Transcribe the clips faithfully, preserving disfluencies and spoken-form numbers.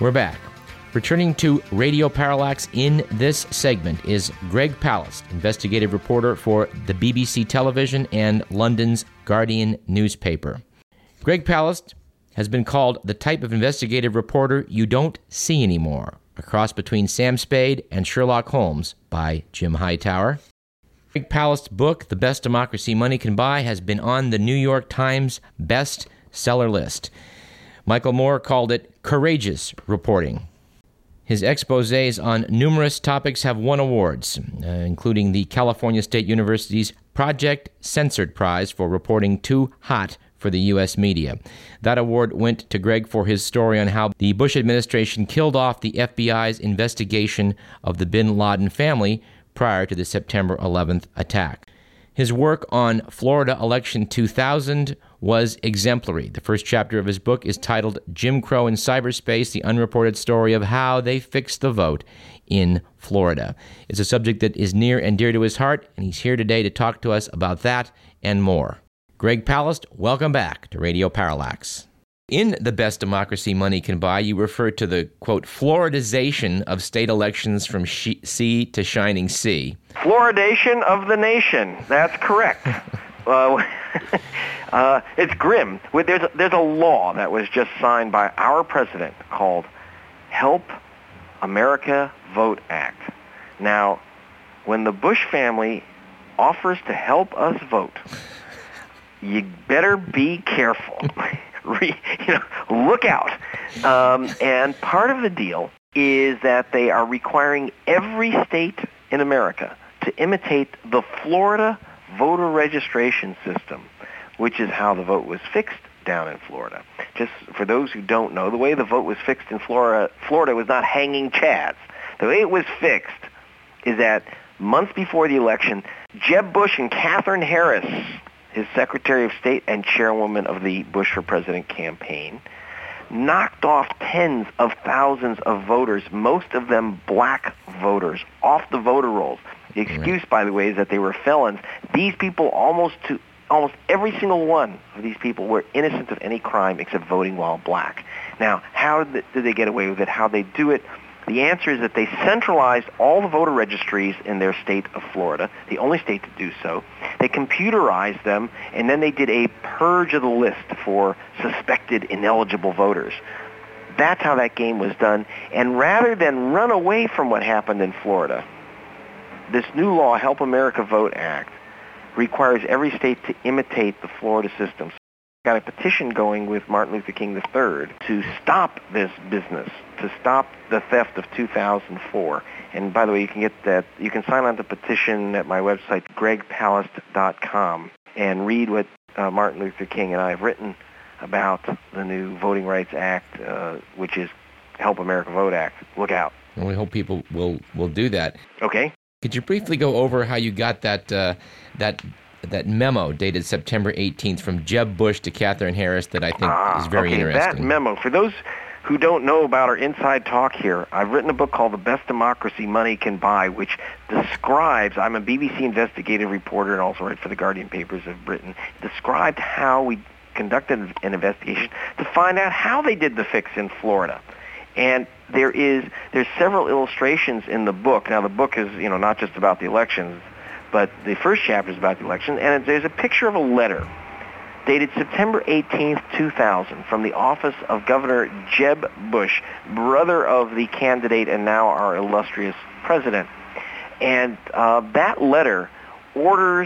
We're back. Returning to Radio Parallax in this segment is Greg Palast, investigative reporter for the B B C television and London's Guardian newspaper. Greg Palast has been called the type of investigative reporter you don't see anymore, a cross between Sam Spade and Sherlock Holmes by Jim Hightower. Greg Palast's book, The Best Democracy Money Can Buy, has been on the New York Times best-seller list. Michael Moore called it courageous reporting. His exposés on numerous topics have won awards, uh, including the California State University's Project Censored Prize for reporting too hot for the U S media. That award went to Greg for his story on how the Bush administration killed off the F B I's investigation of the bin Laden family prior to the September eleventh attack. His work on Florida Election two thousand was exemplary. The first chapter of his book is titled Jim Crow in Cyberspace, the unreported story of how they fixed the vote in Florida. It's a subject that is near and dear to his heart, and he's here today to talk to us about that and more. Greg Palast, welcome back to Radio Parallax. In The Best Democracy Money Can Buy, you refer to the, quote, Floridization of state elections from sh- sea to shining sea. Fluoridation of the nation. That's correct. uh, uh, it's grim. There's a, there's a law that was just signed by our president called Help America Vote Act. Now, when the Bush family offers to help us vote, you better be careful. Re, you know, look out. Um, and part of the deal is that they are requiring every state in America to imitate the Florida voter registration system, which is how the vote was fixed down in Florida. Just for those who don't know, the way the vote was fixed in Florida, Florida was not hanging chads. The way it was fixed is that months before the election, Jeb Bush and Katherine Harris, his Secretary of State and chairwoman of the Bush for President campaign, knocked off tens of thousands of voters, most of them black voters, off the voter rolls. The excuse, by the way, is that they were felons. These people, almost to almost every single one of these people, were innocent of any crime except voting while black. Now, how did they get away with it? How they do it? The answer is that they centralized all the voter registries in their state of Florida, the only state to do so. They computerized them, and then they did a purge of the list for suspected ineligible voters. That's how that game was done. And rather than run away from what happened in Florida, this new law, Help America Vote Act, requires every state to imitate the Florida system. Got a petition going with Martin Luther King the third to stop this business, to stop the theft of two thousand four. And by the way, you can get that, you can sign on the petition at my website, greg palast dot com, and read what uh, Martin Luther King and I have written about the new Voting Rights Act, uh, which is Help America Vote Act. Look out. And we hope people will, will do that. Okay. Could you briefly go over how you got that uh, that that memo dated September eighteenth from Jeb Bush to Katherine Harris that I think ah, is very okay, interesting? That memo, for those who don't know about our inside talk here, I've written a book called The Best Democracy Money Can Buy, which describes, I'm a B B C investigative reporter and also write for the Guardian papers of Britain, described how we conducted an investigation to find out how they did the fix in Florida. And there is there's several illustrations in the book. Now, the book is, you know, not just about the elections, but the first chapter is about the election, and there's a picture of a letter dated September eighteenth, two thousand, from the office of Governor Jeb Bush, brother of the candidate and now our illustrious president. And uh, that letter orders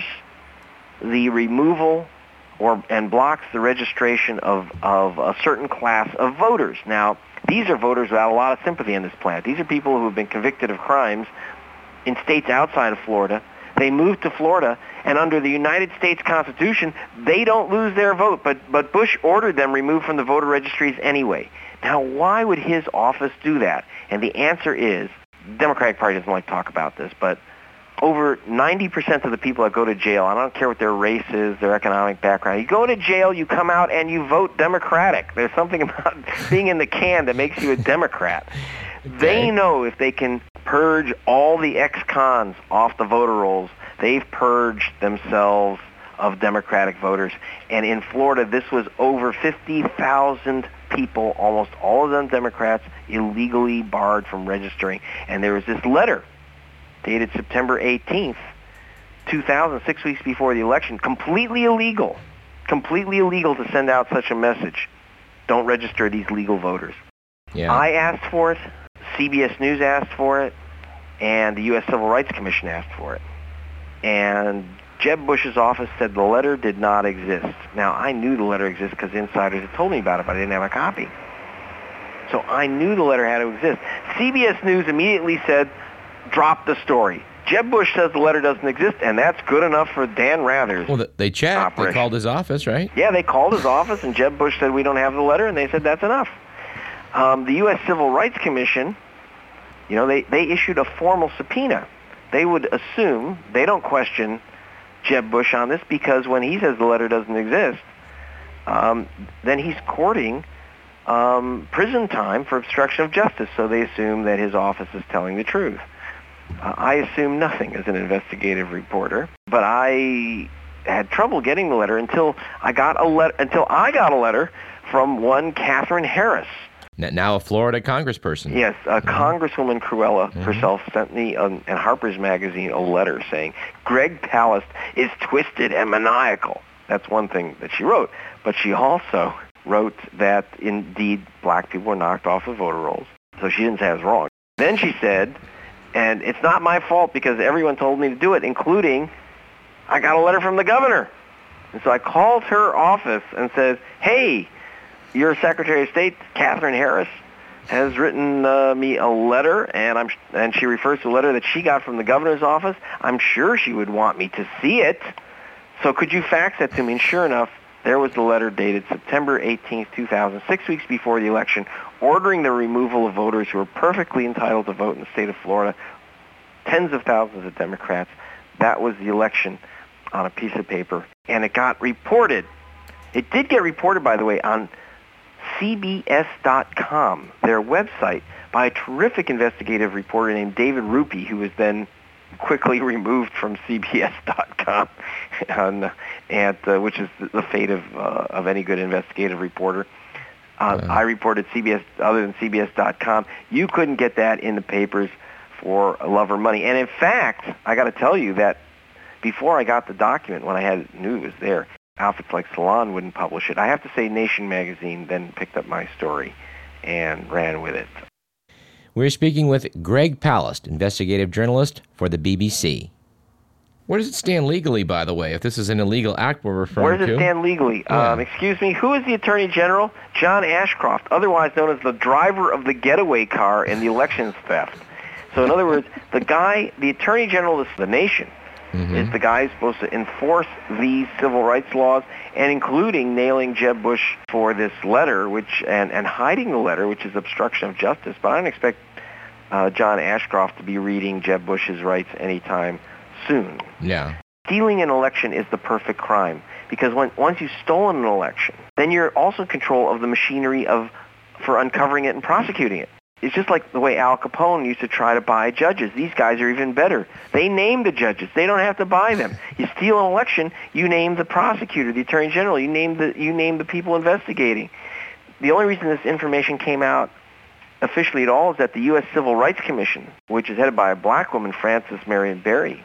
the removal or and blocks the registration of, of a certain class of voters. Now, these are voters without a lot of sympathy on this planet. These are people who have been convicted of crimes in states outside of Florida. They moved to Florida, and under the United States Constitution, they don't lose their vote, but, but Bush ordered them removed from the voter registries anyway. Now, why would his office do that? And the answer is, the Democratic Party doesn't like to talk about this, but over ninety percent of the people that go to jail, I don't care what their race is, their economic background, you go to jail, you come out, and you vote Democratic. There's something about being in the can that makes you a Democrat. Okay. They know if they can purge all the ex-cons off the voter rolls, they've purged themselves of Democratic voters. And in Florida, this was over fifty thousand people, almost all of them Democrats, illegally barred from registering. And there was this letter dated September eighteenth, two thousand, six weeks before the election, completely illegal, completely illegal to send out such a message. Don't register these legal voters. Yeah. I asked for it, C B S News asked for it, and the U S Civil Rights Commission asked for it. And Jeb Bush's office said the letter did not exist. Now, I knew the letter existed because insiders had told me about it, but I didn't have a copy. So I knew the letter had to exist. C B S News immediately said, drop the story. Jeb Bush says the letter doesn't exist, and that's good enough for Dan Rather's Well, they checked. operation. They called his office, right? Yeah, they called his office, and Jeb Bush said, we don't have the letter, and they said that's enough. Um, the U S Civil Rights Commission, you know, they, they issued a formal subpoena. They would assume, they don't question Jeb Bush on this, because when he says the letter doesn't exist, um, then he's courting um, prison time for obstruction of justice, so they assume that his office is telling the truth. Uh, I assume nothing as an investigative reporter, but I had trouble getting the letter until I got a letter. Until I got a letter from one Katherine Harris. N- Now a Florida congressperson. Yes, uh, Mm-hmm. Congresswoman Cruella Mm-hmm. herself sent me um, in Harper's Magazine a letter saying Greg Palast is twisted and maniacal. That's one thing that she wrote, but she also wrote that indeed black people were knocked off the voter rolls. So she didn't say I was wrong. Then she said, and it's not my fault because everyone told me to do it, including I got a letter from the governor. And so I called her office and said, hey, your Secretary of State, Katherine Harris, has written uh, me a letter, and I'm and she refers to a letter that she got from the governor's office. I'm sure she would want me to see it. So could you fax that to me? And sure enough, there was the letter dated September eighteenth, two thousand, six weeks before the election, ordering the removal of voters who are perfectly entitled to vote in the state of Florida, tens of thousands of Democrats. That was the election on a piece of paper, and it got reported. It did get reported, by the way, on C B S dot com, their website, by a terrific investigative reporter named David Rupie, who was then quickly removed from C B S dot com, and, and uh, which is the fate of uh, of any good investigative reporter. Uh, Uh-huh. I reported C B S, other than C B S dot com. You couldn't get that in the papers for love or money. And in fact, I got to tell you that before I got the document, when I had knew it was there, outfits like Salon wouldn't publish it. I have to say Nation magazine then picked up my story and ran with it. We're speaking with Greg Palast, investigative journalist for the B B C. Where does it stand legally, by the way, if this is an illegal act we're referring Where does to? it stand legally? Yeah. Um, excuse me, who is the Attorney General? John Ashcroft, otherwise known as the driver of the getaway car in the elections theft. So in other words, the guy, the Attorney General of the nation, Mm-hmm. is the guy who's supposed to enforce these civil rights laws, and including nailing Jeb Bush for this letter, which and, and hiding the letter, which is obstruction of justice. But I don't expect uh, John Ashcroft to be reading Jeb Bush's rights anytime soon. Yeah. Stealing an election is the perfect crime, because when, once you've stolen an election, then you're also in control of the machinery of for uncovering it and prosecuting it. It's just like the way Al Capone used to try to buy judges. These guys are even better. They name the judges. They don't have to buy them. You steal an election, you name the prosecutor, the attorney general. You name the you name the people investigating. The only reason this information came out officially at all is that the U S Civil Rights Commission, which is headed by a black woman, Frances Marion Berry,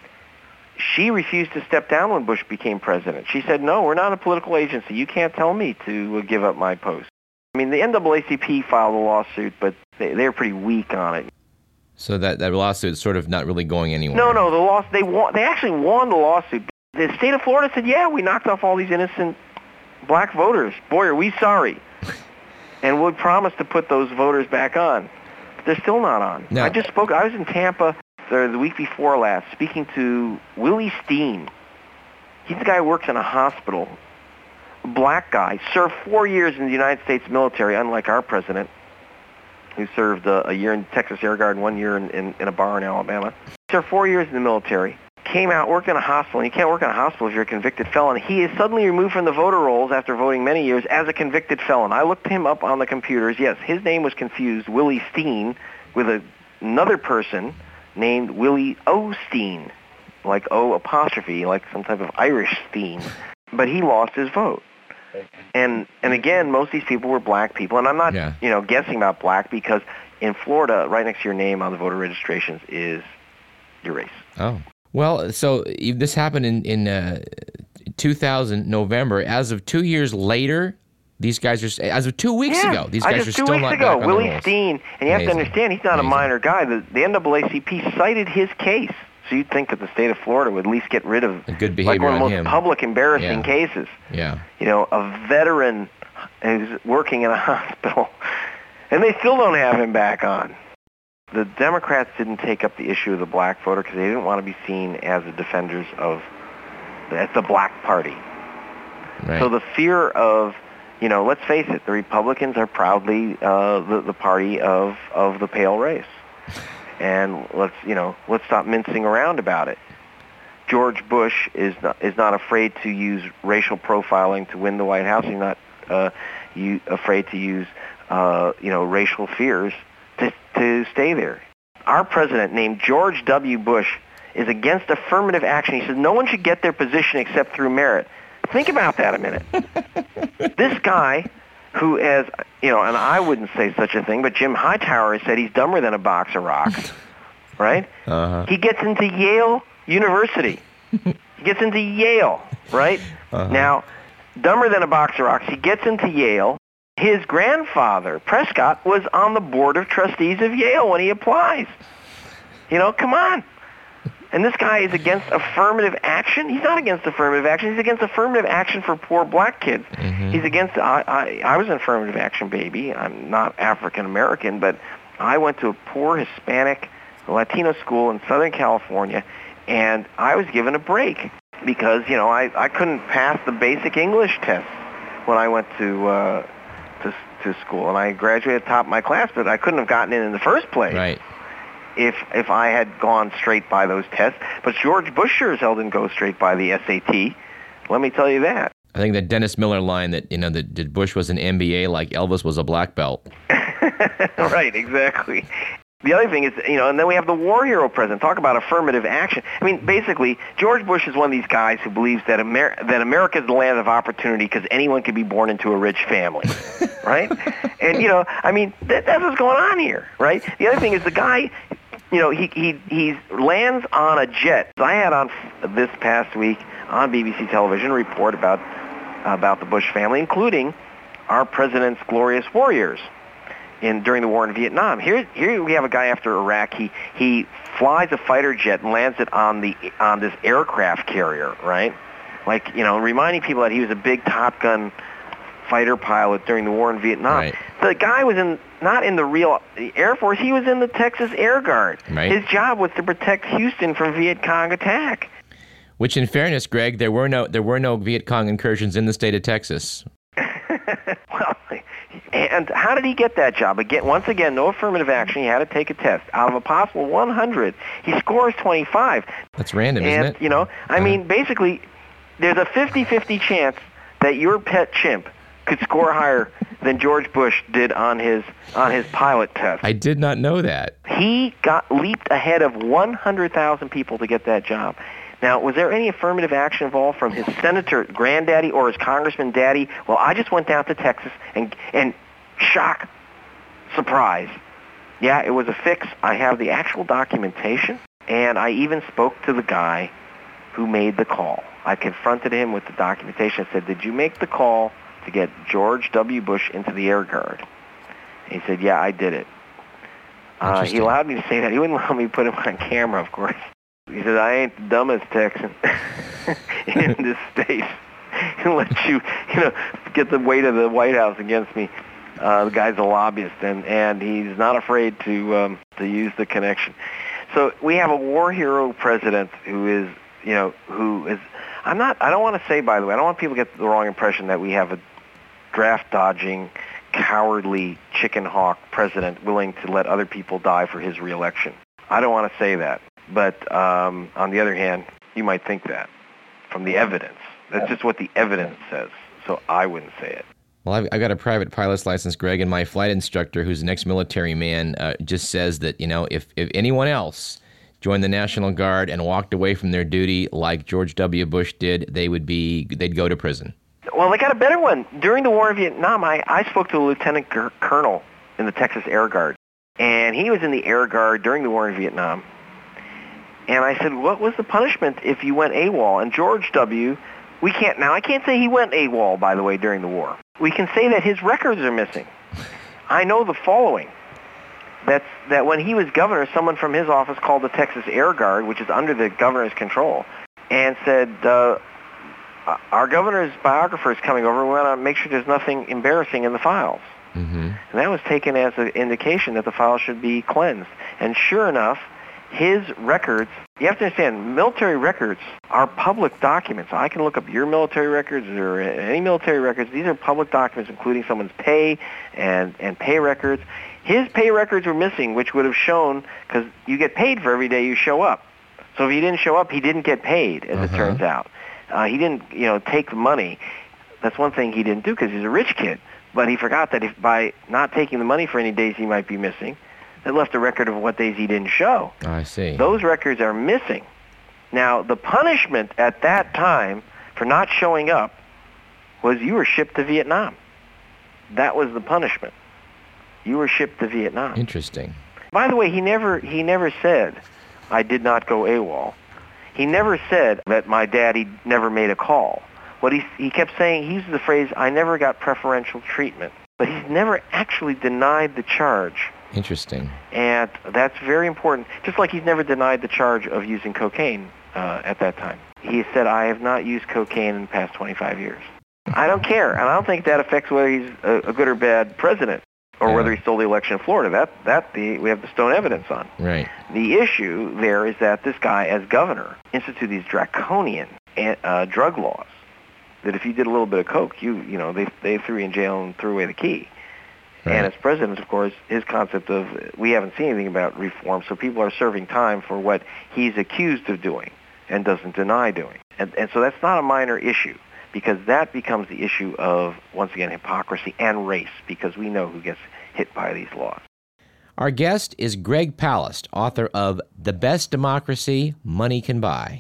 she refused to step down when Bush became president. She said, no, we're not a political agency. You can't tell me to give up my post. I mean, the N double A C P filed a lawsuit, but they, they're pretty weak on it. So that, that lawsuit is sort of not really going anywhere. No, no, the law, they won, they actually won the lawsuit. The state of Florida said, yeah, we knocked off all these innocent black voters. Boy, are we sorry. And we promised to put those voters back on. But they're still not on. No. I just spoke, I was in Tampa the, the week before last speaking to Willie Steen. He's the guy who works in a hospital. Black guy, served four years in the United States military, unlike our president, who served uh, a year in Texas Air Guard and one year in, in, in a bar in Alabama. Served four years in the military, came out, worked in a hospital, and you can't work in a hospital if you're a convicted felon. He is suddenly removed from the voter rolls after voting many years as a convicted felon. I looked him up on the computers. Yes, his name was confused, Willie Steen, with a, another person named Willie Osteen, like O apostrophe, like some type of Irish Steen. But he lost his vote. And and again, most of these people were black people, and I'm not Yeah. you know guessing about black because in Florida, right next to your name on the voter registrations is your race. Oh. Well, so this happened in, in uh, two thousand, November. As of two years later, these guys are, as of two weeks Yeah, ago, these I guys just are two still weeks not ago, back on Willie the rolls. Steen, and you have Amazing. to understand, he's not Amazing. a minor guy. The, the N double A C P cited his case, so you'd think that the state of Florida would at least get rid of A good like behavior one of the on most him. public, embarrassing Yeah. cases. Yeah. You know, a veteran who's working in a hospital, and they still don't have him back on. The Democrats didn't take up the issue of the black voter because they didn't want to be seen as the defenders of as the black party. Right. So the fear of, you know, let's face it, the Republicans are proudly uh, the, the party of, of the pale race. And let's, you know, let's stop mincing around about it. George Bush is not, is not afraid to use racial profiling to win the White House. He's not uh, you, afraid to use, uh, you know, racial fears to, to stay there. Our president, named George W. Bush, is against affirmative action. He says no one should get their position except through merit. Think about that a minute. This guy, who has, you know, and I wouldn't say such a thing, but Jim Hightower has said he's dumber than a box of rocks, right? Uh-huh. He gets into Yale University. He gets into Yale, right? Uh-huh. Now, dumber than a box of rocks. He gets into Yale. His grandfather, Prescott, was on the board of trustees of Yale when he applies. You know, come on. And this guy is against affirmative action. He's not against affirmative action. He's against affirmative action for poor black kids. Mm-hmm. He's against, I, I, I was an affirmative action baby. I'm not African American, but I went to a poor Hispanic Latino school in Southern California, and I was given a break because, you know, I, I couldn't pass the basic English test when I went to, uh, to to school. And I graduated top of my class, but I couldn't have gotten in in the first place. Right. If if I had gone straight by those tests. But George Bush sure as hell didn't go straight by the S A T. Let me tell you that. I think that Dennis Miller line that, you know, that, that Bush was an M B A like Elvis was a black belt. Right, exactly. The other thing is, you know, and then we have the war hero president. Talk about affirmative action. I mean, basically, George Bush is one of these guys who believes that Amer- that America is the land of opportunity because anyone can be born into a rich family, right? And, you know, I mean, that, that's what's going on here, right? The other thing is the guy, you know, he he he lands on a jet. I had on this past week on B B C television a report about about the Bush family, including our president's glorious warriors in during the war in Vietnam. Here here we have a guy after Iraq. He he flies a fighter jet and lands it on the on this aircraft carrier, right? Like, you know, reminding people that he was a big Top Gun fighter pilot during the war in Vietnam. Right. The guy was in not in the real Air Force. He was in the Texas Air Guard. Right. His job was to protect Houston from Viet Cong attack. Which, in fairness, Greg, there were no there were no Viet Cong incursions in the state of Texas. Well, and how did he get that job? Again, once again, no affirmative action. He had to take a test. Out of a possible one hundred, he scores twenty-five. That's random, and, isn't it? you know, I Uh-huh. mean, basically, there's a fifty-fifty chance that your pet chimp could score higher than George Bush did on his on his pilot test. I did not know that. He got leaped ahead of one hundred thousand people to get that job. Now, was there any affirmative action involved from his senator granddaddy or his congressman daddy? Well, I just went down to Texas and and shock, surprise. Yeah, it was a fix. I have the actual documentation, and I even spoke to the guy who made the call. I confronted him with the documentation. I said, "Did you make the call to get George W. Bush into the Air Guard?" And he said, "Yeah, I did it." Uh, he Interesting. allowed me to say that. He wouldn't allow me to put him on camera, of course. He said, "I ain't the dumbest Texan in this state. He'll let you, you know, get the weight of the White House against me." Uh, the guy's a lobbyist, and, and he's not afraid to um, to use the connection. So we have a war hero president who is, you know, who is. I'm not. I don't want to say, by the way, I don't want people to get the wrong impression that we have a draft dodging, cowardly chicken hawk president willing to let other people die for his reelection. I don't want to say that. But um, on the other hand, you might think that from the evidence. That's just what the evidence says. So I wouldn't say it. Well, I've, I've got a private pilot's license, Greg, and my flight instructor, who's an ex-military man, uh, just says that, you know, if, if anyone else joined the National Guard and walked away from their duty like George W. Bush did, they would be they'd go to prison. Well, they got a better one. During the war in Vietnam, I, I spoke to a lieutenant g- colonel in the Texas Air Guard, and he was in the Air Guard during the war in Vietnam. And I said, what was the punishment if you went AWOL? And George W., we can't, now I can't say he went AWOL, by the way, during the war. We can say that his records are missing. I know the following. That's, that when he was governor, someone from his office called the Texas Air Guard, which is under the governor's control, and said, uh, our governor's biographer is coming over. We want to make sure there's nothing embarrassing in the files. Mm-hmm. And that was taken as an indication that the files should be cleansed. And sure enough, his records, you have to understand, military records are public documents. I can look up your military records or any military records. These are public documents, including someone's pay and, and pay records. His pay records were missing, which would have shown, because you get paid for every day you show up. So if he didn't show up, he didn't get paid, as uh-huh. it turns out. Uh, he didn't, you know, take the money. That's one thing he didn't do because he's a rich kid. But he forgot that if by not taking the money for any days he might be missing, that left a record of what days he didn't show. Oh, I see. Those records are missing. Now, the punishment at that time for not showing up was you were shipped to Vietnam. That was the punishment. You were shipped to Vietnam. Interesting. By the way, he never he never said, I did not go AWOL. He never said that my daddy never made a call. What he he kept saying, he used the phrase, I never got preferential treatment. But he's never actually denied the charge. Interesting. And that's very important. Just like he's never denied the charge of using cocaine uh, at that time. He said, I have not used cocaine in the past twenty-five years. I don't care. And I don't think that affects whether he's a, a good or bad president or yeah. whether he stole the election in Florida. That that the we have the stone evidence on. Right. The issue there is that this guy, as governor, instituted these draconian uh, drug laws that if you did a little bit of coke, you you know they they threw you in jail and threw away the key. Right. And as president, of course, his concept of we haven't seen anything about reform, so people are serving time for what he's accused of doing and doesn't deny doing. And, and so that's not a minor issue, because that becomes the issue of, once again, hypocrisy and race, because we know who gets hit by these laws. Our guest is Greg Palast, author of The Best Democracy Money Can Buy.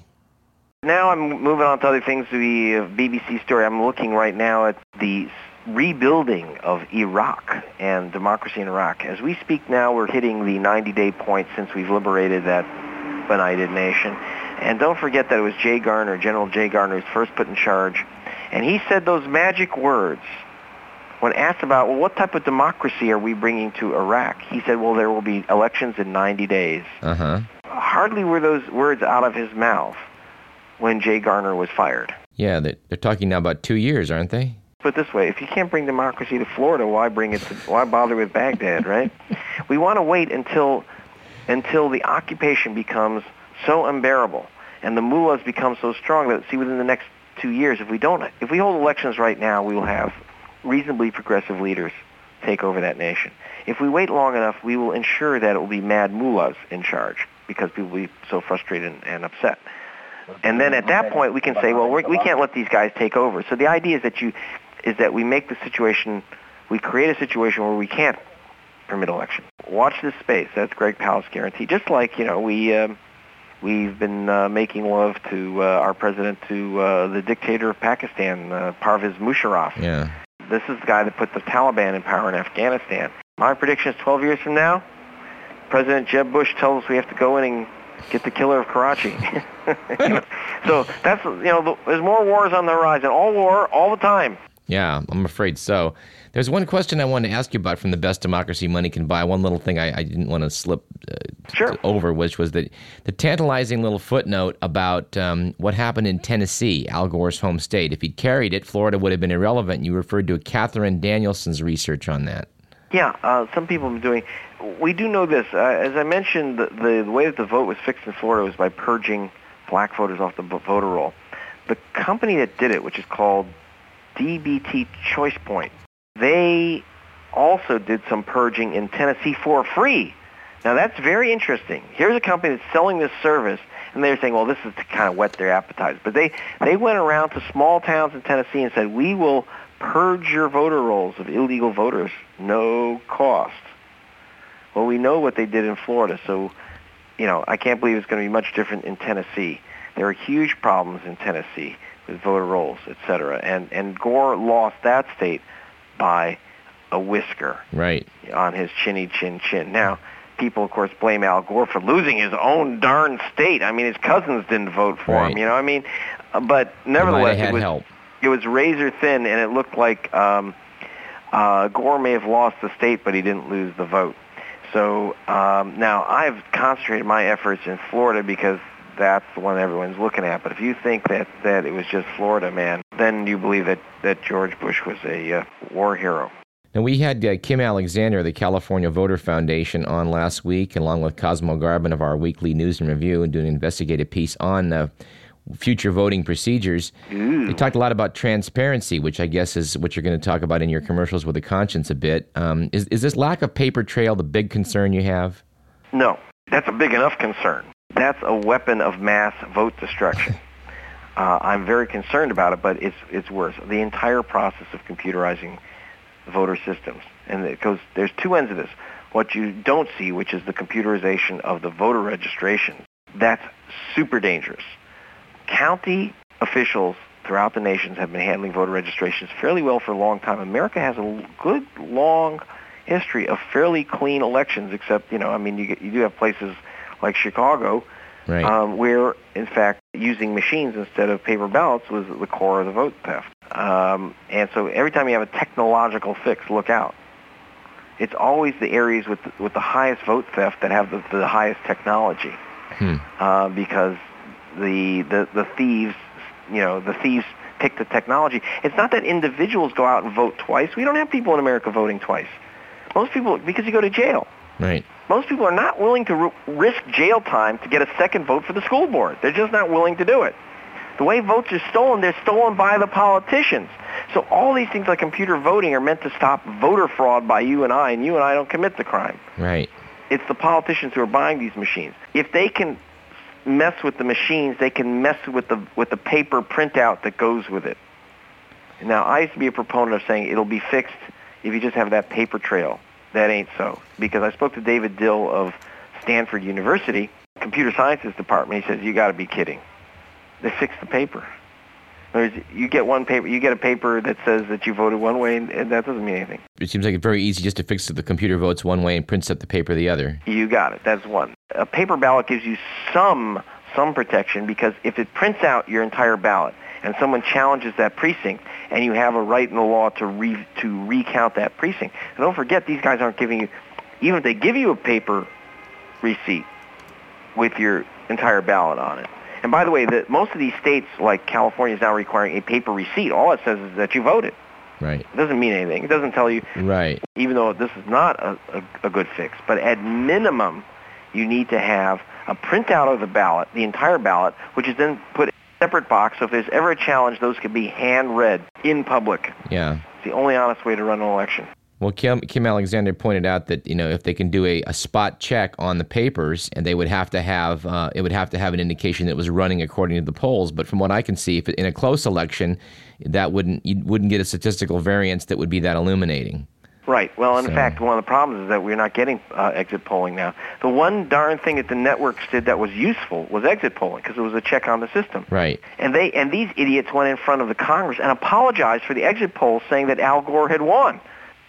Now I'm moving on to other things, the uh, B B C story. I'm looking right now at the rebuilding of Iraq and democracy in Iraq. As we speak now, we're hitting the ninety-day point since we've liberated that benighted nation. And don't forget that it was Jay Garner, General Jay Garner, who was first put in charge. And he said those magic words when asked about, well, what type of democracy are we bringing to Iraq? He said, well, there will be elections in ninety days. Uh-huh. Hardly were those words out of his mouth when Jay Garner was fired. Yeah, they're, they're talking now about two years, aren't they? Put it this way, if you can't bring democracy to Florida, why bring it to, why bother with Baghdad, right? We want to wait until until the occupation becomes so unbearable and the mullahs become so strong that, see, within the next two years, if we don't, if we hold elections right now, we will have reasonably progressive leaders take over that nation. If we wait long enough, we will ensure that it will be mad mullahs in charge because people will be so frustrated and, and upset. And then at that point, we can say, well, we're, we can't let these guys take over. So the idea is that you is that we make the situation, we create a situation where we can't permit election. Watch this space. That's Greg Palast guarantee. Just like, you know, we, um, we've been uh, making love to uh, our president, to uh, the dictator of Pakistan, uh, Parvez Musharraf. Yeah. This is the guy that put the Taliban in power in Afghanistan. My prediction is twelve years from now, President Jeb Bush tells us we have to go in and get the killer of Karachi. You know? So that's, you know, the, there's more wars on the horizon. All war, all the time. Yeah, I'm afraid so. There's one question I wanted to ask you about from The Best Democracy Money Can Buy. One little thing I, I didn't want to slip uh, sure. over, which was the, the tantalizing little footnote about um, what happened in Tennessee, Al Gore's home state. If he'd carried it, Florida would have been irrelevant. You referred to Catherine Danielson's research on that. Yeah, uh, some people have been doing. We do know this. Uh, as I mentioned, the, the, the way that the vote was fixed in Florida was by purging black voters off the voter roll. The company that did it, which is called D B T Choice Point, they also did some purging in Tennessee for free. Now, that's very interesting. Here's a company that's selling this service, and they're saying, well, this is to kind of whet their appetites. But they, they went around to small towns in Tennessee and said, we will purge your voter rolls of illegal voters, no cost. Well, we know what they did in Florida, so, you know, I can't believe it's going to be much different in Tennessee. There are huge problems in Tennessee with voter rolls, et cetera. And, and Gore lost that state by a whisker right on his chinny chin chin. Now, people, of course, blame Al Gore for losing his own darn state. I mean, his cousins didn't vote for right. him, you know. I mean, but nevertheless, had it was help. it was razor thin, and it looked like um, uh, Gore may have lost the state, but he didn't lose the vote. So um, now I've concentrated my efforts in Florida because that's the one everyone's looking at. But if you think that, that it was just Florida, man, then you believe that, that George Bush was a uh, war hero. Now, we had uh, Kim Alexander of the California Voter Foundation on last week, along with Cosmo Garban of our weekly News and Review, and doing an investigative piece on uh, future voting procedures. Ooh. They talked a lot about transparency, which I guess is what you're going to talk about in your commercials with a conscience a bit. Um, is, is this lack of paper trail the big concern you have? No, that's a big enough concern. That's a weapon of mass vote destruction. uh, I'm very concerned about it, but it's it's worse. The entire process of computerizing voter systems, and it goes. There's two ends of this. What you don't see, which is the computerization of the voter registration, that's super dangerous. County officials throughout the nations have been handling voter registrations fairly well for a long time. America has a good, long history of fairly clean elections, except, you know, I mean, you, get, you do have places like Chicago, right. um, where, in fact, using machines instead of paper ballots was the core of the vote theft. Um, and so every time you have a technological fix, look out. It's always the areas with the, with the highest vote theft that have the, the highest technology, hmm. uh, because the, the the thieves, you know, the thieves pick the technology. It's not that individuals go out and vote twice. We don't have people in America voting twice. Most people, because you go to jail. Right. Most people are not willing to r- risk jail time to get a second vote for the school board. They're just not willing to do it. The way votes are stolen, they're stolen by the politicians. So all these things like computer voting are meant to stop voter fraud by you and I, and you and I don't commit the crime. Right. It's the politicians who are buying these machines. If they can mess with the machines, they can mess with the with the paper printout that goes with it. Now, I used to be a proponent of saying it'll be fixed if you just have that paper trail. That ain't so. Because I spoke to David Dill of Stanford University, computer sciences department. He says, you got to be kidding. They fixed the paper. In other words, you get one paper, you get a paper that says that you voted one way, and, and that doesn't mean anything. It seems like it's very easy just to fix it. The computer votes one way and prints up the paper the other. You got it. That's one. A paper ballot gives you some some protection, because if it prints out your entire ballot and someone challenges that precinct, and you have a right in the law to re, to recount that precinct. And don't forget, these guys aren't giving you, even if they give you a paper receipt with your entire ballot on it. And by the way, the, most of these states, like California, is now requiring a paper receipt. All it says is that you voted. Right. It doesn't mean anything. It doesn't tell you, right. even though this is not a, a, a good fix. But at minimum, you need to have a printout of the ballot, the entire ballot, which is then put in a separate box. So if there's ever a challenge, those can be hand-read in public. Yeah. It's the only honest way to run an election. Well, Kim, Kim Alexander pointed out that, you know, if they can do a, a spot check on the papers, and they would have to have uh, it would have to have an indication that it was running according to the polls. But from what I can see, if it, in a close election, that wouldn't you wouldn't get a statistical variance that would be that illuminating. Right. Well, in So- fact, one of the problems is that we're not getting uh, exit polling now. The one darn thing that the networks did that was useful was exit polling, because it was a check on the system. Right. And they and these idiots went in front of the Congress and apologized for the exit polls, saying that Al Gore had won.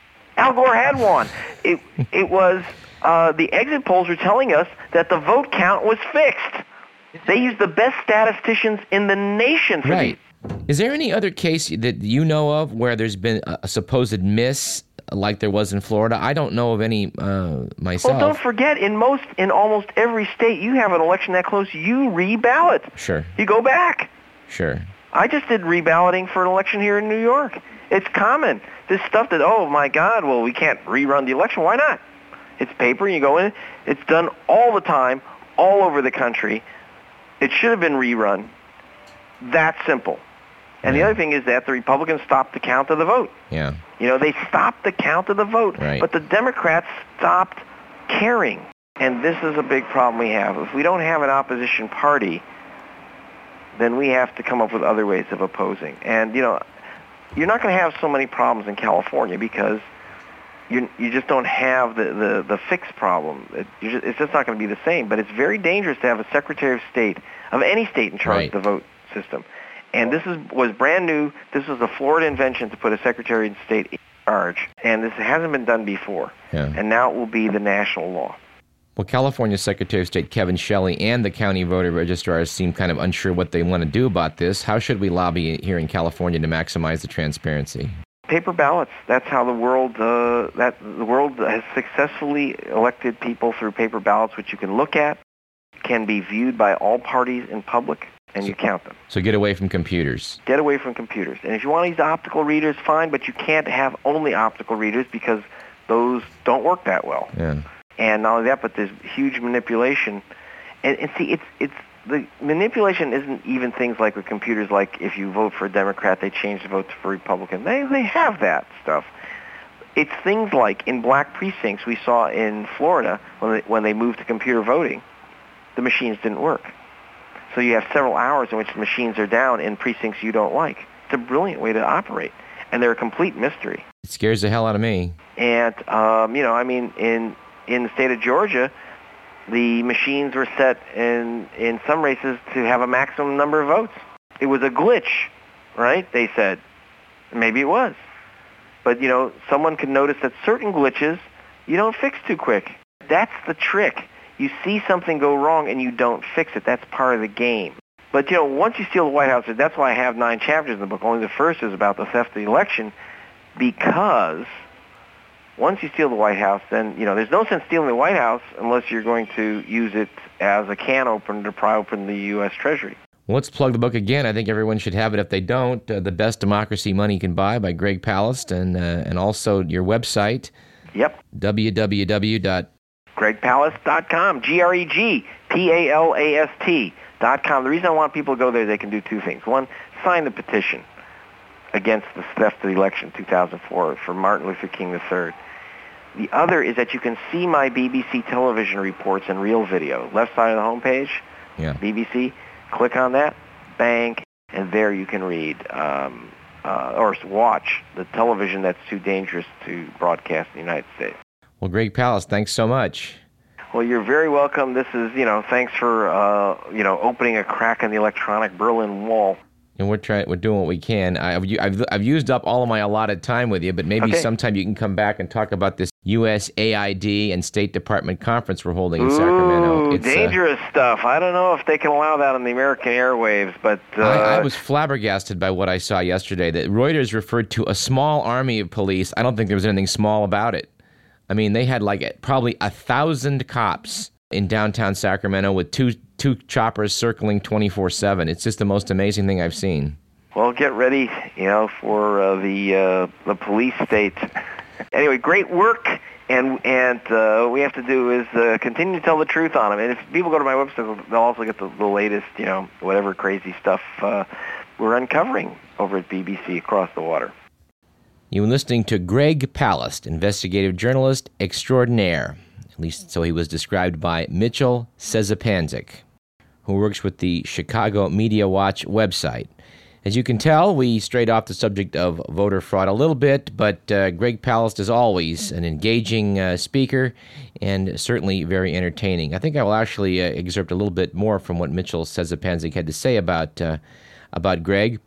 Al Gore had won. It it was uh, the exit polls were telling us that the vote count was fixed. They used the best statisticians in the nation for Right. Is there any other case that you know of where there's been a, a supposed miss like there was in Florida? I don't know of any uh, myself. Well, don't forget, in most, in almost every state, you have an election that close, you reballot. Sure. You go back. Sure. I just did reballoting for an election here in New York. It's common. This stuff that, oh my God, well, we can't rerun the election. Why not? It's paper, you go in. It's done all the time, all over the country. It should have been rerun. That simple. And Yeah. the other thing is that the Republicans stopped the count of the vote. Yeah. You know, they stopped the count of the vote, Right. but the Democrats stopped caring. And this is a big problem we have. If we don't have an opposition party, then we have to come up with other ways of opposing. And, you know, you're not going to have so many problems in California because you you just don't have the, the, the fix problem. It, you just, it's just not going to be the same. But it's very dangerous to have a Secretary of State of any state in charge Right. of the vote system. And this is was brand new. This was a Florida invention to put a Secretary of State in charge, and this hasn't been done before. Yeah. And now it will be the national law. Well, California Secretary of State Kevin Shelley and the county voter registrars seem kind of unsure what they want to do about this. How should we lobby here in California to maximize the transparency? Paper ballots. That's how the world uh, that the world has successfully elected people through paper ballots, which you can look at, can be viewed by all parties in public, and you count them. So get away from computers. Get away from computers. And if you want to use optical readers, fine, but you can't have only optical readers because those don't work that well. Yeah. And not only that, but there's huge manipulation. And, and see, it's it's the manipulation isn't even things like with computers, like if you vote for a Democrat, they change the vote for Republican. They they have that stuff. It's things like in black precincts we saw in Florida when they, when they moved to computer voting, the machines didn't work. So you have several hours in which the machines are down in precincts you don't like. It's a brilliant way to operate, and they're a complete mystery. It scares the hell out of me. And um, you know, I mean, in in the state of Georgia, the machines were set in in some races to have a maximum number of votes. It was a glitch, right? They said. Maybe it was. But, you know, someone can notice that certain glitches you don't fix too quick. That's the trick. You see something go wrong and you don't fix it. That's part of the game. But, you know, once you steal the White House, that's why I have nine chapters in the book. Only the first is about the theft of the election, because once you steal the White House, then, you know, there's no sense stealing the White House unless you're going to use it as a can opener to pry open the U S Treasury. Well, let's plug the book again. I think everyone should have it if they don't. Uh, The Best Democracy Money Can Buy by Greg Palast, and uh, and also your website. Yep. w w w dot greg palast dot com. G R E G P A L A S T dot com. The reason I want people to go there, they can do two things. One, sign the petition against the theft of the election two thousand four for Martin Luther King the third. The other is that you can see my B B C television reports in real video. Left side of the homepage, yeah. B B C. Click on that, bang, and there you can read um, uh, or watch the television that's too dangerous to broadcast in the United States. Well, Greg Palast, thanks so much. Well, you're very welcome. This is, you know, thanks for, uh, you know, opening a crack in the electronic Berlin Wall. And we're trying, we're doing what we can. I've, I've I've used up all of my allotted time with you, but maybe okay. sometime you can come back and talk about this U S A I D and State Department conference we're holding in Sacramento. Ooh, it's dangerous uh, stuff. I don't know if they can allow that on the American airwaves, but uh, I, I was flabbergasted by what I saw yesterday. That Reuters referred to a small army of police. I don't think there was anything small about it. I mean, they had like probably a thousand cops in downtown Sacramento with two two choppers circling twenty-four seven. It's just the most amazing thing I've seen. Well, get ready, you know, for uh, the uh, the police state. Anyway, great work, and and uh, we have to do is uh, continue to tell the truth on them. And if people go to my website, they'll also get the, the latest, you know, whatever crazy stuff uh, we're uncovering over at B B C Across the Water. You're listening to Greg Palast, investigative journalist extraordinaire. At least so he was described by Mitchell Szczepanzik, who works with the Chicago Media Watch website. As you can tell, we strayed off the subject of voter fraud a little bit, but uh, Greg Palast is always an engaging uh, speaker and certainly very entertaining. I think I will actually uh, excerpt a little bit more from what Mitchell Szczepanzik had to say about uh, about Greg.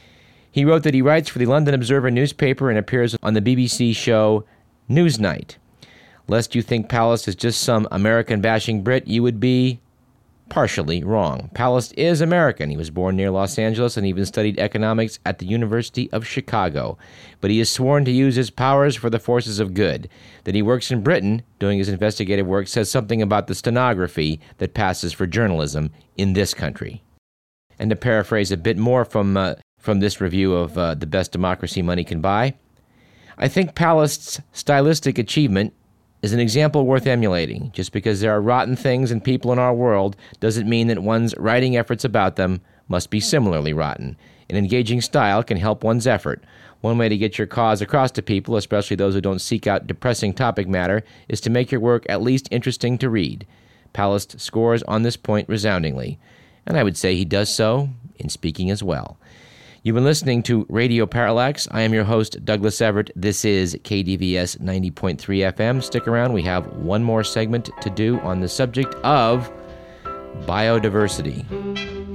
He wrote that he writes for the London Observer newspaper and appears on the B B C show Newsnight. Lest you think Palast is just some American-bashing Brit, you would be partially wrong. Palast is American. He was born near Los Angeles and even studied economics at the University of Chicago. But he is sworn to use his powers for the forces of good. That he works in Britain, doing his investigative work, says something about the stenography that passes for journalism in this country. And to paraphrase a bit more from uh, from this review of uh, The Best Democracy Money Can Buy, I think Palast's stylistic achievement is an example worth emulating. Just because there are rotten things and people in our world doesn't mean that one's writing efforts about them must be similarly rotten. An engaging style can help one's effort. One way to get your cause across to people, especially those who don't seek out depressing topic matter, is to make your work at least interesting to read. Palast scores on this point resoundingly, and I would say he does so in speaking as well. You've been listening to Radio Parallax. I am your host, Douglas Everett. This is K D V S ninety point three F M. Stick around. We have one more segment to do on the subject of biodiversity.